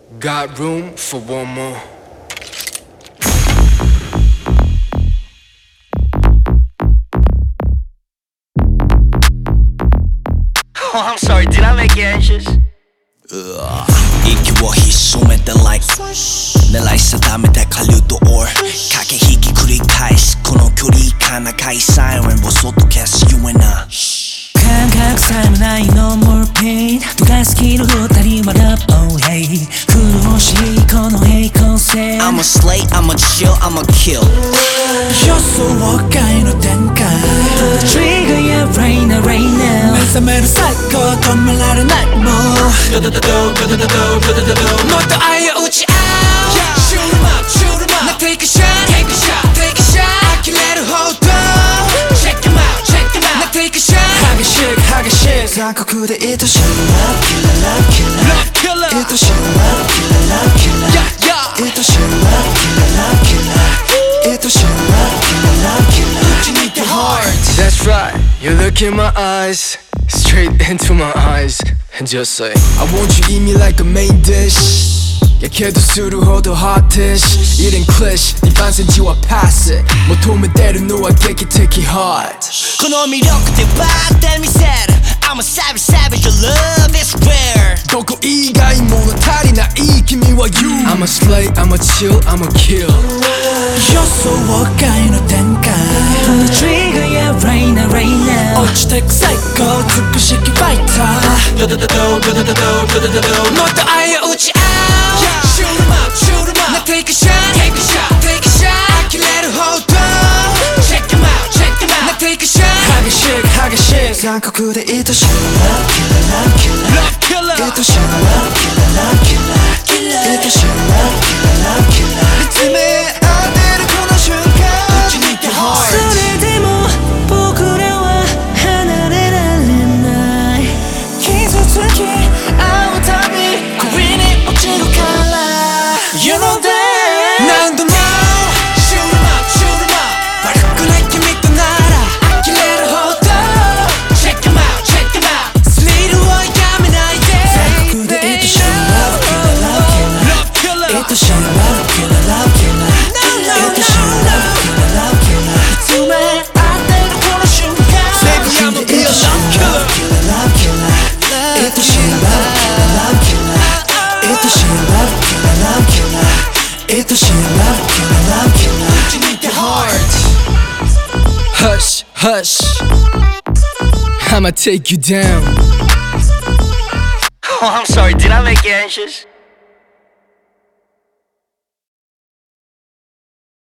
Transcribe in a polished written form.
Got room for one more. Oh, I'm sorry, did I make you anxious? 息を潜めて like 狙い定めた狩人 or 駆け引き繰り返すこの距離感高いサイレンをそっと消す You and I 感覚さえもない No more pain 度が過ぎる二人は love oh hey 苦しいこの平行線 I'm a slay, I'm a chill, I'm a kill 予想外の展開 Trigger yeah right now right now 目覚める最高止められないもうもっと愛を打ち合う Shoot 'em up, shoot 'em up Now take a shot, take a shot, take a shot 呆れるほど Check 'em out, check 'em out Now take a shot 激しく激しく残酷で愛しい Love killer, love killer 愛しい Love killer, love killer 愛しい Love killer, love killer 愛しい Love killer, love killer 打ち抜いて heart That's right, you look in my eyes, straight into my eyes, and just say I want you eat me like a main dish 약해도 수를 호도 hot dish 이른 클래시 네 반센지와 pass it求めてるのは劇的 hot この魅力でバーって見せる I'm a savage, savage, your love is rare どこ以外物足りない君は You I'm a slay, I'm a chill, I'm a kill 予想外の展開 Pull the trigger, yeah, right now, right now 落ちてく最高美しきファイターもっと愛を打ち合う Shoot 'em up, shoot 'em up Now take a shot, take a shot, take a shot 呆れるほど Check 'em out, check 'em out Now take a shot 激しく激しく残酷で愛しい Love killer, love killer 愛しい Love killer, love killer 愛しい Love killer, love killer 見つめ合ってるこの瞬間打ち抜いて heart それでも僕らは離れられない傷つき合うたび恋に落ちるから You know that 何度も Shoot 'em up, shoot 'em up 悪くない君となら呆れるほど Check 'em out, check 'em out スリルをやめないで残酷で愛しい Love killer, love killer 愛しい Love killer, love killer 愛しい Love killer, love killer 見つめ合ってるこの瞬間 Baby I'm a real love killer, love killer 愛しい Love killer, love killer 愛しい Love killer, love killer 愛しい Love killer, love killer 打ち抜いて heart Hush, hush I'ma take you down Oh, I'm sorry, did I make you anxious?